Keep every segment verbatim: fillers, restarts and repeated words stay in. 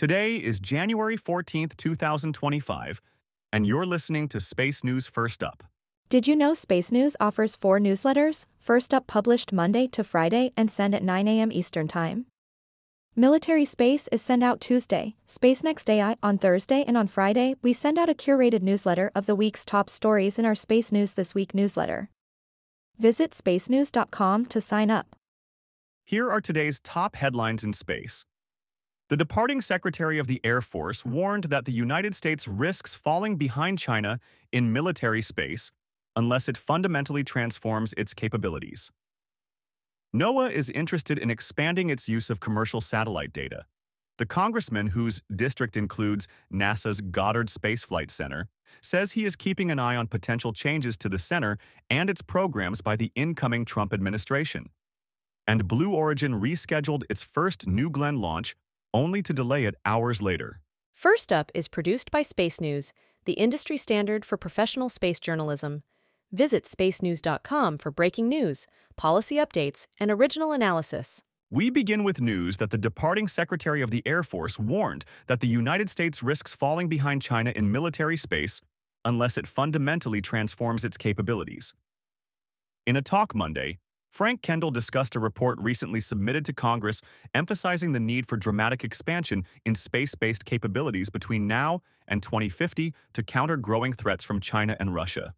Today is January fourteenth, two thousand twenty-five, and you're listening to Space News First Up. Did you know Space News offers four newsletters, First Up published Monday to Friday and sent at nine a m Eastern Time? Military Space is sent out Tuesday, Space Next A I on Thursday, and on Friday we send out a curated newsletter of the week's top stories in our Space News This Week newsletter. Visit space news dot com to sign up. Here are today's top headlines in space. The departing Secretary of the Air Force warned that the United States risks falling behind China in military space unless it fundamentally transforms its capabilities. NOAA is interested in expanding its use of commercial satellite data. The congressman, whose district includes NASA's Goddard Space Flight Center, says he is keeping an eye on potential changes to the center and its programs by the incoming Trump administration. And Blue Origin rescheduled its first New Glenn launch only to delay it hours later. First Up is produced by Space News, the industry standard for professional space journalism. Visit space news dot com for breaking news, policy updates, and original analysis. We begin with news that the departing Secretary of the Air Force warned that the United States risks falling behind China in military space unless it fundamentally transforms its capabilities. In a talk Monday, Frank Kendall discussed a report recently submitted to Congress emphasizing the need for dramatic expansion in space-based capabilities between now and twenty fifty to counter growing threats from China and Russia.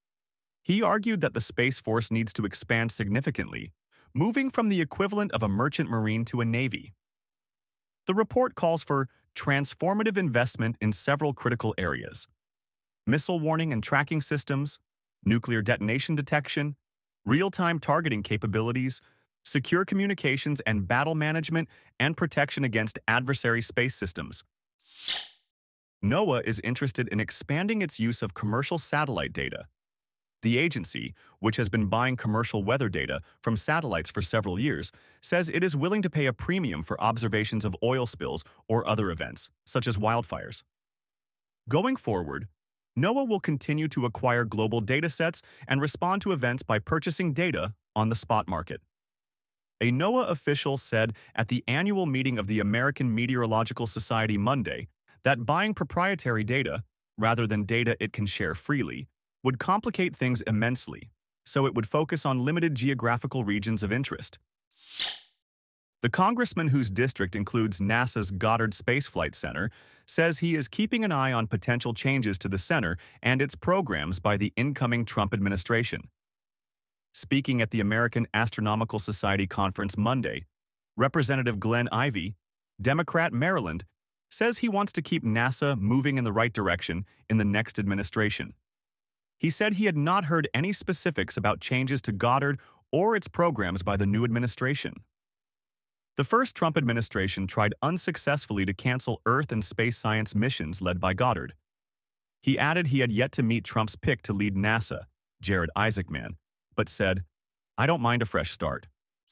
He argued that the Space Force needs to expand significantly, moving from the equivalent of a merchant marine to a navy. The report calls for transformative investment in several critical areas: missile warning and tracking systems, nuclear detonation detection, real-time targeting capabilities, secure communications and battle management, and protection against adversary space systems. NOAA is interested in expanding its use of commercial satellite data. The agency, which has been buying commercial weather data from satellites for several years, says it is willing to pay a premium for observations of oil spills or other events, such as wildfires. Going forward, NOAA will continue to acquire global datasets and respond to events by purchasing data on the spot market. A NOAA official said at the annual meeting of the American Meteorological Society Monday that buying proprietary data, rather than data it can share freely, would complicate things immensely, so it would focus on limited geographical regions of interest. The congressman, whose district includes NASA's Goddard Space Flight Center, says he is keeping an eye on potential changes to the center and its programs by the incoming Trump administration. Speaking at the American Astronomical Society conference Monday, Representative Glenn Ivey, Democrat, Maryland, says he wants to keep NASA moving in the right direction in the next administration. He said he had not heard any specifics about changes to Goddard or its programs by the new administration. The first Trump administration tried unsuccessfully to cancel Earth and space science missions led by Goddard. He added he had yet to meet Trump's pick to lead NASA, Jared Isaacman, but said, "I don't mind a fresh start."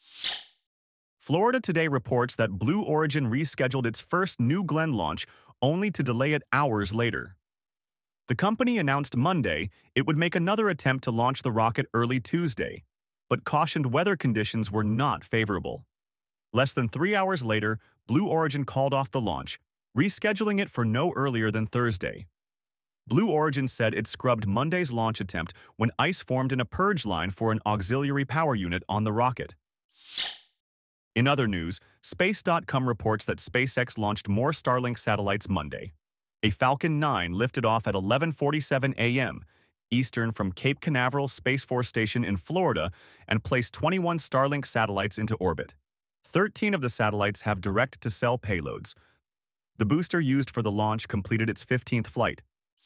Florida Today reports that Blue Origin rescheduled its first New Glenn launch only to delay it hours later. The company announced Monday it would make another attempt to launch the rocket early Tuesday, but cautioned weather conditions were not favorable. Less than three hours later, Blue Origin called off the launch, rescheduling it for no earlier than Thursday. Blue Origin said it scrubbed Monday's launch attempt when ice formed in a purge line for an auxiliary power unit on the rocket. In other news, Space dot com reports that SpaceX launched more Starlink satellites Monday. A Falcon nine lifted off at eleven forty-seven a m Eastern from Cape Canaveral Space Force Station in Florida and placed twenty-one Starlink satellites into orbit. thirteen of the satellites have direct-to-cell payloads. The booster used for the launch completed its fifteenth flight.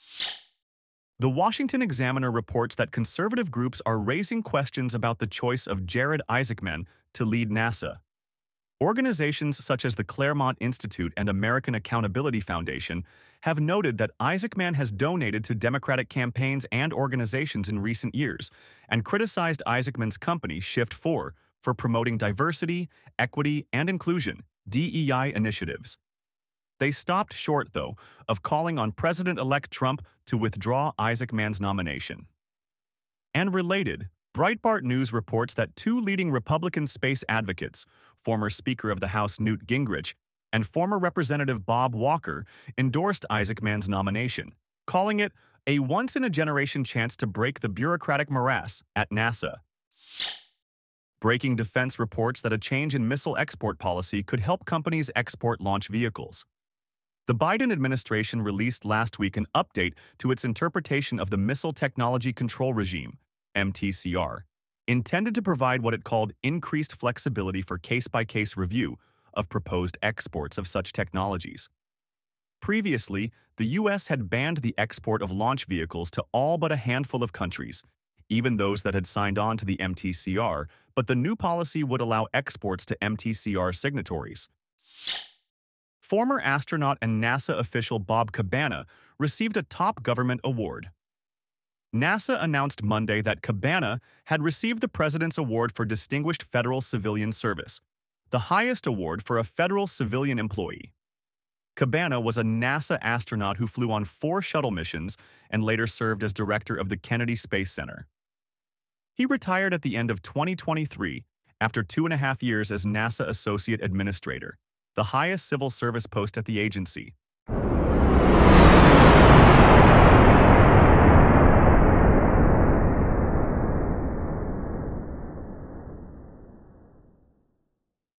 The Washington Examiner reports that conservative groups are raising questions about the choice of Jared Isaacman to lead NASA. Organizations such as the Claremont Institute and American Accountability Foundation have noted that Isaacman has donated to Democratic campaigns and organizations in recent years and criticized Isaacman's company, Shift four, for promoting diversity, equity, and inclusion D E I initiatives. They stopped short, though, of calling on President-elect Trump to withdraw Isaacman's nomination. And related, Breitbart News reports that two leading Republican space advocates, former Speaker of the House Newt Gingrich and former Representative Bob Walker endorsed Isaacman's nomination, calling it a once-in-a-generation chance to break the bureaucratic morass at NASA. Breaking Defense reports that a change in missile export policy could help companies export launch vehicles. The Biden administration released last week an update to its interpretation of the Missile Technology Control Regime, M T C R, intended to provide what it called increased flexibility for case-by-case review of proposed exports of such technologies. Previously, the U S had banned the export of launch vehicles to all but a handful of countries, even those that had signed on to the M T C R, but the new policy would allow exports to M T C R signatories. Former astronaut and NASA official Bob Cabana received a top government award. NASA announced Monday that Cabana had received the President's Award for Distinguished Federal Civilian Service, the highest award for a federal civilian employee. Cabana was a NASA astronaut who flew on four shuttle missions and later served as director of the Kennedy Space Center. He retired at the end of twenty twenty-three after two and a half years as NASA Associate Administrator, the highest civil service post at the agency.